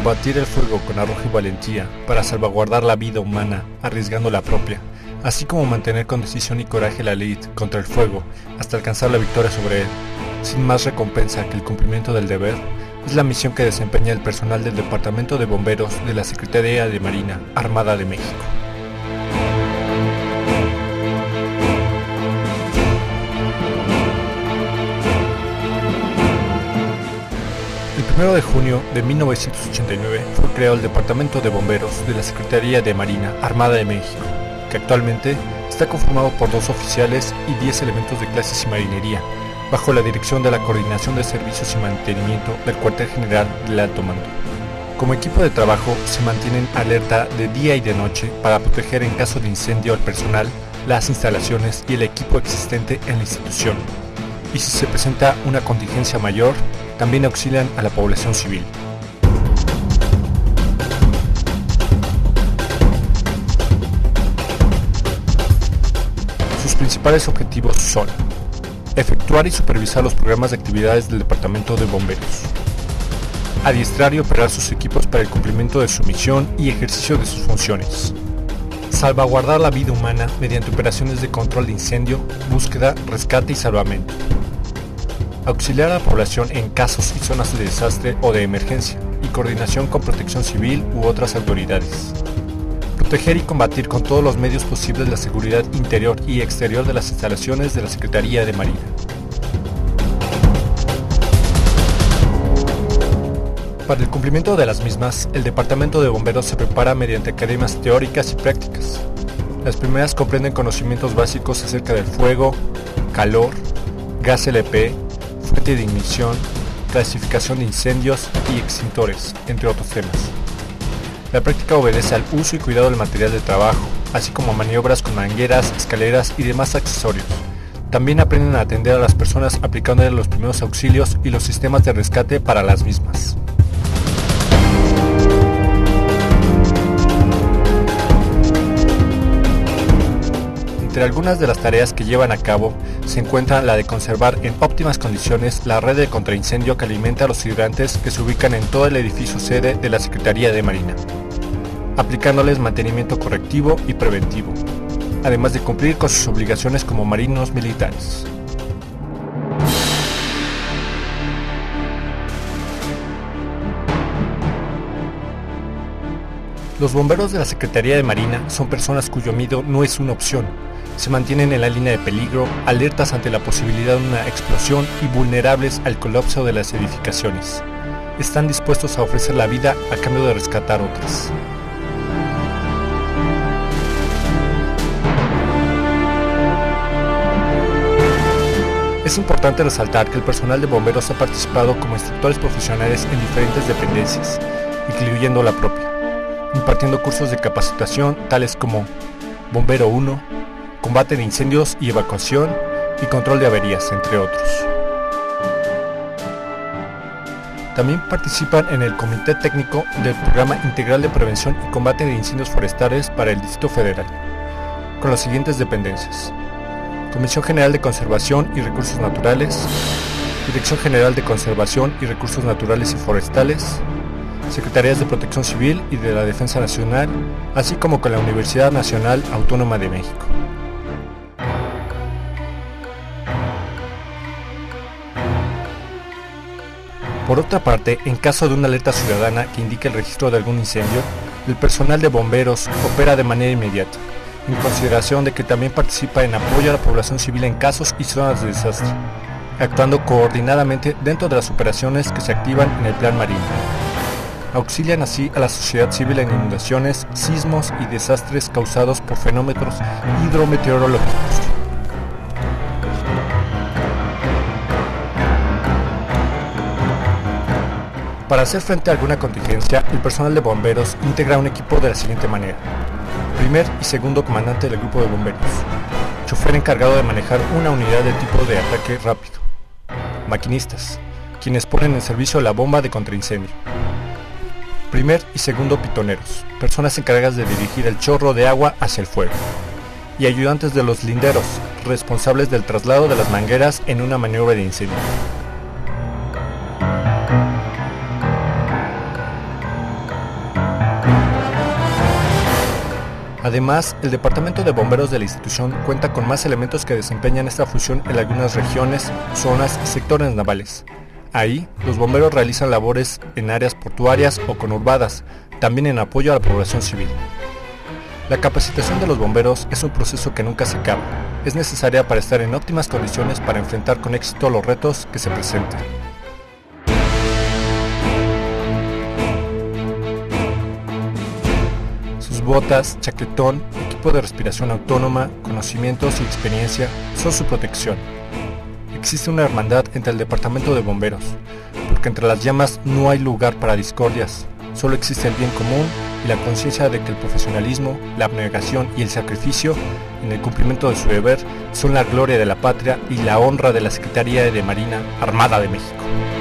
combatir el fuego con arrojo y valentía para salvaguardar la vida humana, arriesgando la propia, así como mantener con decisión y coraje la lid contra el fuego hasta alcanzar la victoria sobre él, sin más recompensa que el cumplimiento del deber, es la misión que desempeña el personal del Departamento de Bomberos de la Secretaría de Marina, Armada de México. El 1 de junio de 1989 fue creado el Departamento de Bomberos de la Secretaría de Marina, Armada de México, que actualmente está conformado por 2 oficiales y 10 elementos de clases y marinería, bajo la dirección de la Coordinación de Servicios y Mantenimiento del Cuartel General del Alto Mando. Como equipo de trabajo se mantienen alerta de día y de noche para proteger en caso de incendio al personal, las instalaciones y el equipo existente en la institución, y si se presenta una contingencia mayor, también auxilian a la población civil. Sus principales objetivos son efectuar y supervisar los programas de actividades del Departamento de Bomberos, adiestrar y operar sus equipos para el cumplimiento de su misión y ejercicio de sus funciones, salvaguardar la vida humana mediante operaciones de control de incendio, búsqueda, rescate y salvamento, auxiliar a la población en casos y zonas de desastre o de emergencia y coordinación con Protección Civil u otras autoridades. Proteger y combatir con todos los medios posibles la seguridad interior y exterior de las instalaciones de la Secretaría de Marina. Para el cumplimiento de las mismas, el Departamento de Bomberos se prepara mediante academias teóricas y prácticas. Las primeras comprenden conocimientos básicos acerca del fuego, calor, gas LP, fuente de ignición, clasificación de incendios y extintores, entre otros temas. La práctica obedece al uso y cuidado del material de trabajo, así como maniobras con mangueras, escaleras y demás accesorios. También aprenden a atender a las personas aplicándole los primeros auxilios y los sistemas de rescate para las mismas. Entre algunas de las tareas que llevan a cabo se encuentra la de conservar en óptimas condiciones la red de contraincendio que alimenta a los hidrantes que se ubican en todo el edificio sede de la Secretaría de Marina, aplicándoles mantenimiento correctivo y preventivo, además de cumplir con sus obligaciones como marinos militares. Los bomberos de la Secretaría de Marina son personas cuyo miedo no es una opción. Se mantienen en la línea de peligro, alertas ante la posibilidad de una explosión y vulnerables al colapso de las edificaciones. Están dispuestos a ofrecer la vida a cambio de rescatar otras. Es importante resaltar que el personal de bomberos ha participado como instructores profesionales en diferentes dependencias, incluyendo la propia, impartiendo cursos de capacitación tales como Bombero 1, combate de incendios y evacuación y control de averías, entre otros. También participan en el Comité Técnico del Programa Integral de Prevención y Combate de Incendios Forestales para el Distrito Federal, con las siguientes dependencias: Comisión General de Conservación y Recursos Naturales, Dirección General de Conservación y Recursos Naturales y Forestales, Secretarías de Protección Civil y de la Defensa Nacional, así como con la Universidad Nacional Autónoma de México. Por otra parte, en caso de una alerta ciudadana que indique el registro de algún incendio, el personal de bomberos opera de manera inmediata, en consideración de que también participa en apoyo a la población civil en casos y zonas de desastre, actuando coordinadamente dentro de las operaciones que se activan en el Plan Marino. Auxilian así a la sociedad civil en inundaciones, sismos y desastres causados por fenómenos hidrometeorológicos. Para hacer frente a alguna contingencia, el personal de bomberos integra un equipo de la siguiente manera: primer y segundo comandante del grupo de bomberos, chofer encargado de manejar una unidad de tipo de ataque rápido, maquinistas, quienes ponen en servicio la bomba de contraincendio, primer y segundo pitoneros, personas encargadas de dirigir el chorro de agua hacia el fuego, y ayudantes de los linderos, responsables del traslado de las mangueras en una maniobra de incendio. Además, el Departamento de Bomberos de la institución cuenta con más elementos que desempeñan esta función en algunas regiones, zonas y sectores navales. Ahí, los bomberos realizan labores en áreas portuarias o conurbadas, también en apoyo a la población civil. La capacitación de los bomberos es un proceso que nunca se acaba. Es necesaria para estar en óptimas condiciones para enfrentar con éxito los retos que se presenten. Sus botas, chaquetón, equipo de respiración autónoma, conocimientos y experiencia son su protección. Existe una hermandad entre el Departamento de Bomberos, porque entre las llamas no hay lugar para discordias, solo existe el bien común y la conciencia de que el profesionalismo, la abnegación y el sacrificio en el cumplimiento de su deber son la gloria de la patria y la honra de la Secretaría de Marina Armada de México.